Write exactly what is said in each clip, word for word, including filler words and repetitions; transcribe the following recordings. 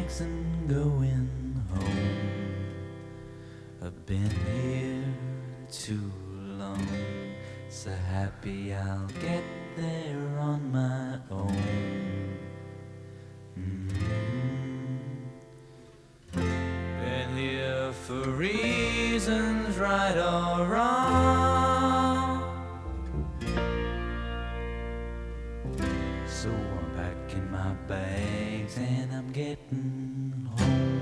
bags and going home. I've been here too long, so happy I'll get there on my own. Mm-hmm. Been here for reasons right or wrong, so I'm packing my bags and I'm getting home.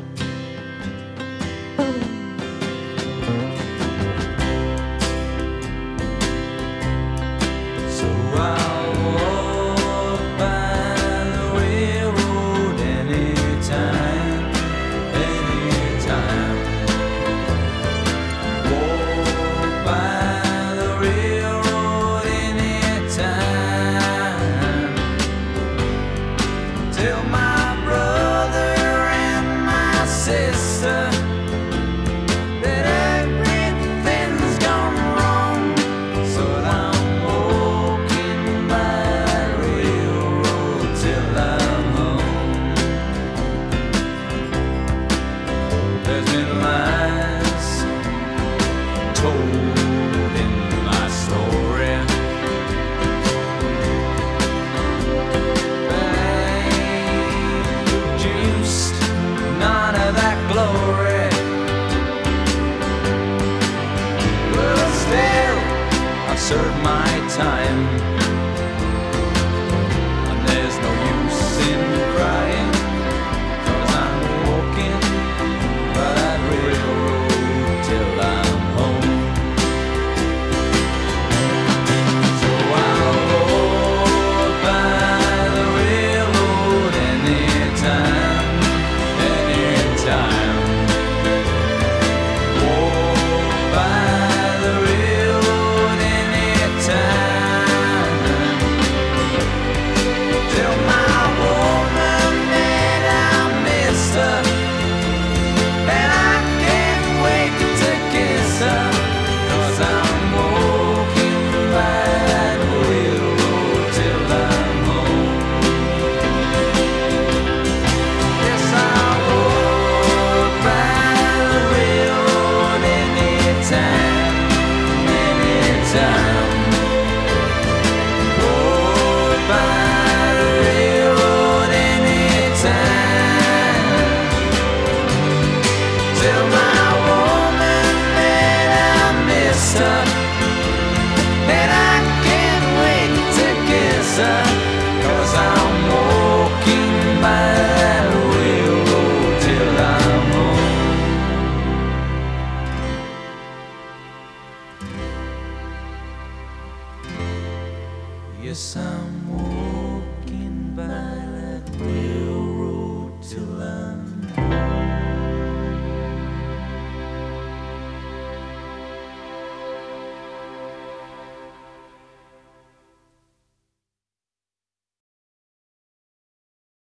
So I'll walk by the railroad anytime, anytime. Walk by the railroad anytime. Tell my brother and my sister that everything's gone wrong, so I'm walking by the railroad till I'm home. There's been lies told in my story, juiced none of that glory. Well, still, I've served my time, and there's no use in crying, 'cause I'm walking by that railroad till I'm home. So I'll walk by the railroad anytime, anytime. Walk by the railroad anytime. Tell my woman that I miss her, that I can't wait to kiss her, 'cause I'm walking by that railroad till I'm home. Yes, I'll walk by the railroad anytime, anytime. Walk by the railroad anytime. Tell my woman that I miss her, that I can't wait to kiss her, 'cause I'm walking by that railroad till I'm home. Yes, I'm walking